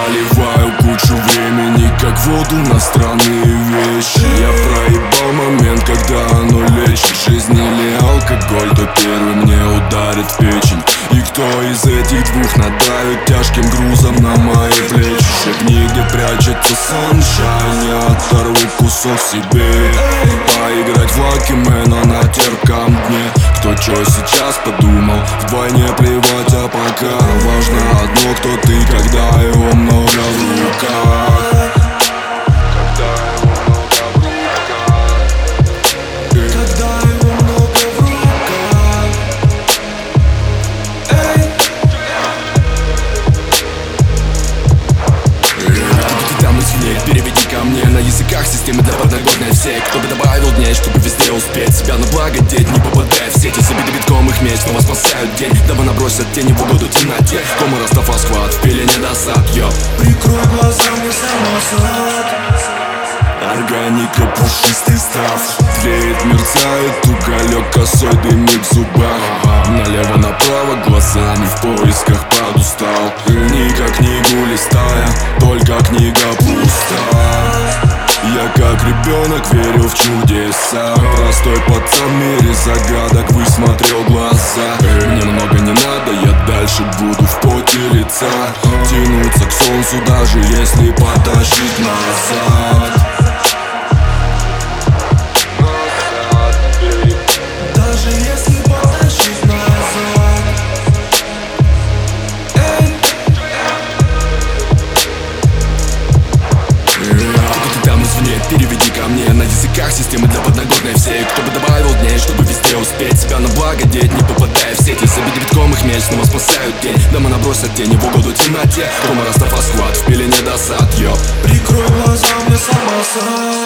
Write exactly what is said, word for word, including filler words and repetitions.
Проливаю кучу времени, как воду на странные вещи. Я проебал момент, когда оно лечит. Жизнь или алкоголь, то первый мне ударит в печень. И кто из этих двух надавит тяжким грузом на мои плечи? Шагни, где прячется sunshine, я оторву кусок себе. Поиграть в Lucky Man на терпком дне. Кто чё сейчас подумал, вдвойне плевать, а пока важно одно, кто ты, когда его много в руках. Переведи ко мне на языках системы для подноготной всей. Кто бы добавил дней, чтобы везде успеть себя наблагодеть, не попадая в сети. Забиты битком их меч, снова спасают день. Дабы набросят тени в угоду темноте. Кома Растафа схват, в пиле недосад, йо. Прикрой глаза, мне самосад. Органика, пушистый став. Тлеет, мерцает уголек, косой дымит в зубах. Налево-направо глазами в поисках подустал. Книга книгу листая, только книга пуста. Я как ребенок верю в чудеса. Простой пацан в мире загадок высмотрел глаза. Мне много не надо, я дальше буду в поте лица. Тянуться к солнцу, даже если потащить назад. Даже если потащить назад. Эй. Кто ты там извне, переведи ко мне на языках системы для подноготной всей. Кто бы добавил дней, чтобы везде успеть себя наблагодеть, не попадая в сети. Забиты битком их меч, снова спасают день. Дома набросят тени в угоду темноте. Кома Растафа схват, в пиле недосад, йо. Прикрой глаза, мне самосад.